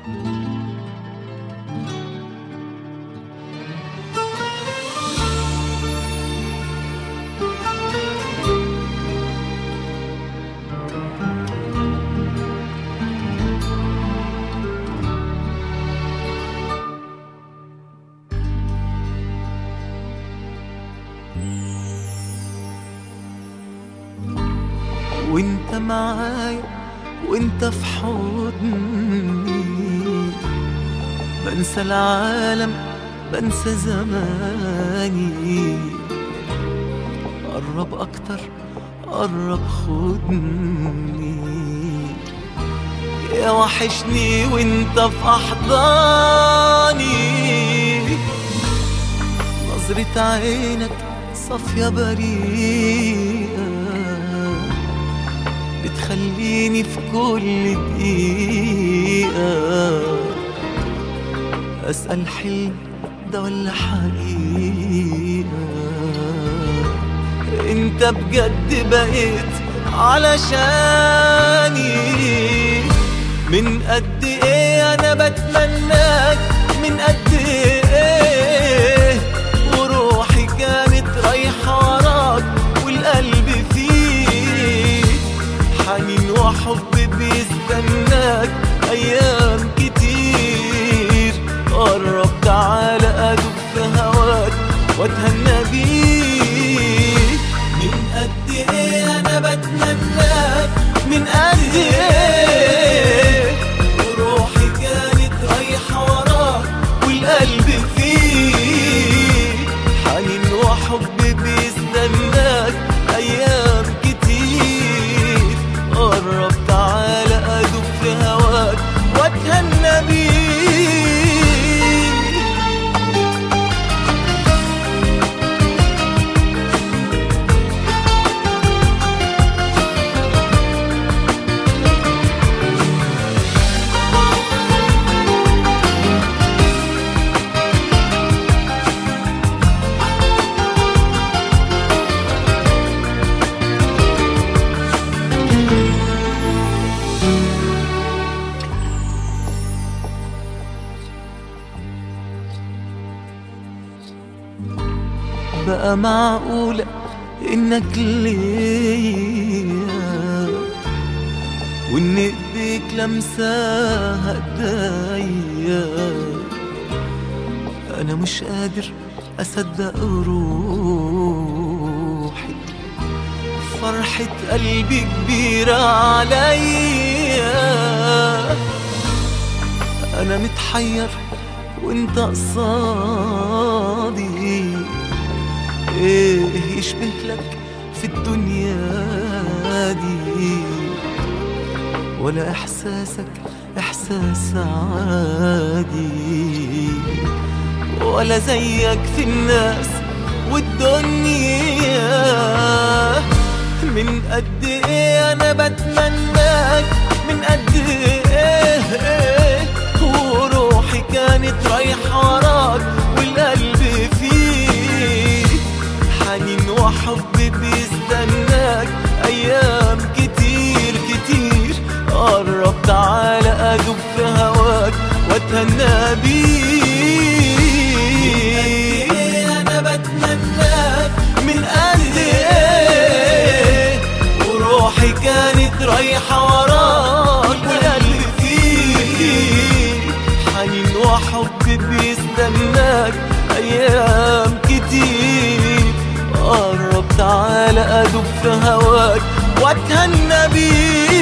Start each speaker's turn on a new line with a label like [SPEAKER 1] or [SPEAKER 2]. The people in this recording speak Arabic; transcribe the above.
[SPEAKER 1] وانت معايا وانت في حضني، بنسى العالم بنسى زماني. قرب اكتر قرب خدني، يا وحشني وانت في احضاني. نظرة عينك صافية بريئة بتخليني في كل دقيقة أسأل حلم ده ولا حقيقة. انت بجد بقيت علشاني. من قد ايه انا بتمناك، من قد ايه وروحي كانت رايحة وراك والقلب فيه حنين وحب بيستناك أيام كتير. قرب تعالى أدوب في هواك واتهنى بيك. من قد إيه أنا بتمناك، من قد إيه وروحي كانت رايحة وراك والقلب فيه حنين وحب بيستناك أيام كتير. قرب تعالى أدوب في هواك واتهنى بيك. بقى معقولة إنك ليا وإن إيديك لمساها إيديا؟ أنا مش قادر أصدق روحي، فرحة قلبي كبيرة عليا. أنا متحير وإنت قصادي، ايه يشبه لك في الدنيا دي؟ ولا احساسك احساس عادي، ولا زيك في الناس والدنيا. من قد ايه انا بتمناك، من قد ايه وروحي كانت رايحة وراك والقلب فيه حنين وحب بيستناك أيام كتير كتير. قرب تعالى أدوب في هواك واتهنى بيك. أنا بتمناك، من قد إيه وروحي كانت رايحة وراك والقلب فيه حنين وحب بيستناك أيام كتير. قرب تعالى أدوب في هواك واتهنى بيك.